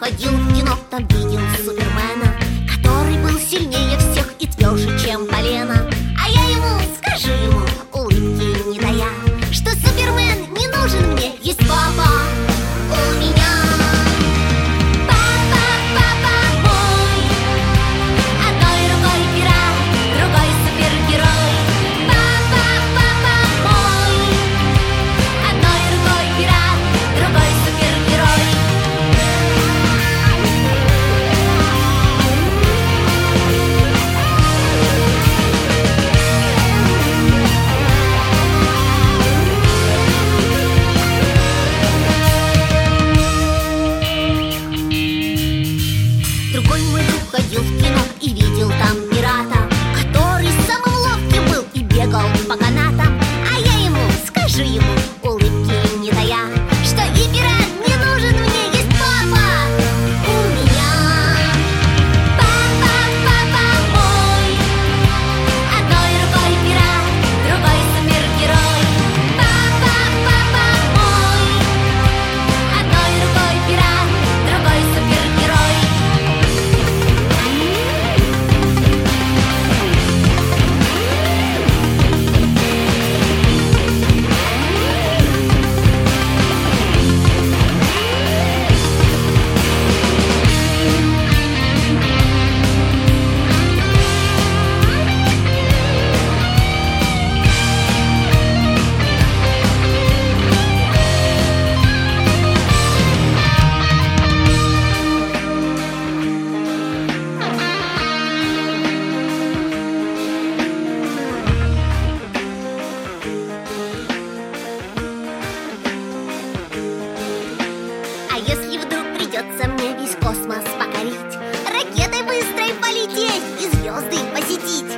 ходил в кино, там видел Супермена, который был сильнее всех и тверже, чем полено. А я ему, скажу ему, улыбки не дая, что Супермен не нужен мне, есть папа у меня. Другой мой друг ходил в кино и видел там пирата, который самым ловким был и бегал по канатам. А я ему, скажу ему, улыбки не дая, что и пират не нужен мне, есть папа у меня. Папа, папа мой, одной рукой пират, другой супергерой. Папа, папа мой, одной рукой пират, другой супергерой. А если вдруг придется мне весь космос покорить, ракетой быстрой полететь и звезды посетить?